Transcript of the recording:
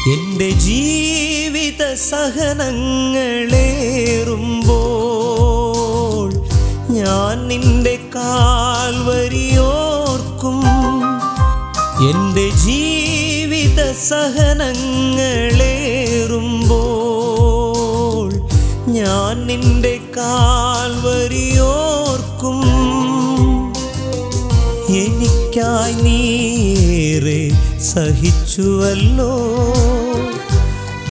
എൻ്റെ ജീവിത സഹനങ്ങളേറുമ്പോൾ ഞാൻ നിന്റെ കാൽവരിയോർക്കും. എൻ്റെ ജീവിത സഹനങ്ങളേറുമ്പോൾ ഞാൻ നിന്റെ കാൽവരിയോർക്കും. എനിക്കായി നീ ഏറെ സഹിച്ചുവല്ലോ.